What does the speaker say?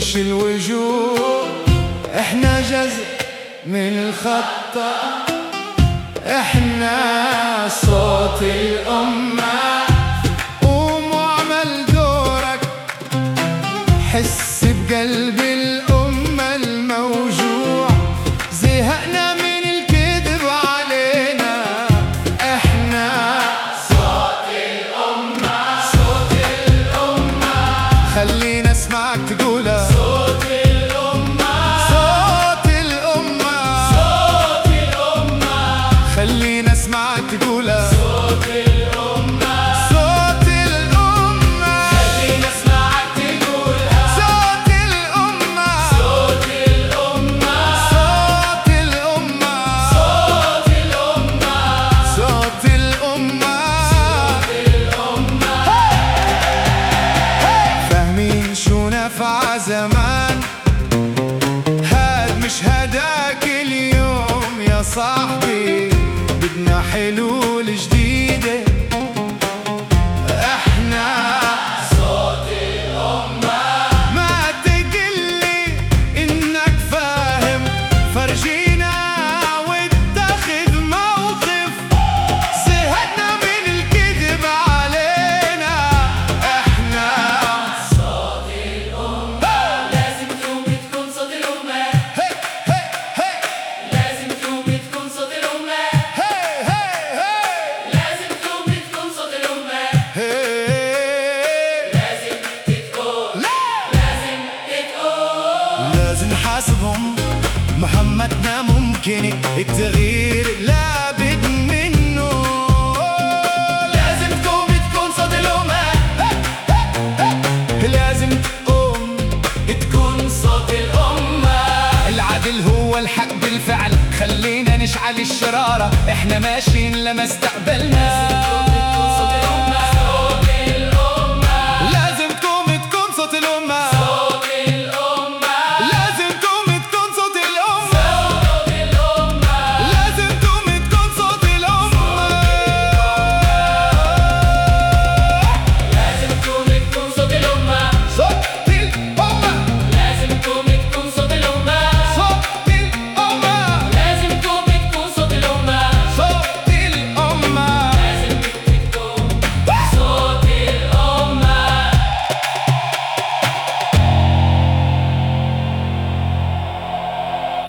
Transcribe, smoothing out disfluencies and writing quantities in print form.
وش الوجوه، احنا جزء من الخطة، احنا صوت الأمة. قوم واعمل دورك، حس بقلب الأمة الموجوع. زهقنا من الكذب علينا، احنا صوت الأمة، صوت الأمة. خلينا اسمعك تقولها، صوت الأمة، صوت الأمة، صوت الأمة. خلينا اسمعك تقولها، صوت الأمة، صوت الأمة. خلينا اسمعك تقولها، صوت الأمة، صوت الأمة، صوت الأمة، صوت الأمة، صوت الأمة، صوت الأمة. فاهمين شو نفع زمان، هاد مش هداك اليوم يا صاحبي. بدنا حلول جديدة، احنا صوت الأمة. ما تقلي انك فاهم، فرجينا واتخذ موقف. زهقنا من الكذب علينا، احنا صوت الأمة. لازم تقوم تكون صوت الأمة، هي هي هي لازم تقوم تكون صوت الأمة، هي هي هي لازم تقوم تكون صوت الأمة، هي. لازم تتقول، لا لازم تتقول. لازم نحاسبهم، مهمتنا ممكن التغيير لابد منه. لازم تقوم تكون صوت الأمة، لازم تقوم تكون صوت الأمة. العدل هو الحق بالفعل. خلينا نشعل الشرارة، احنا ماشيين لما استقبلنا.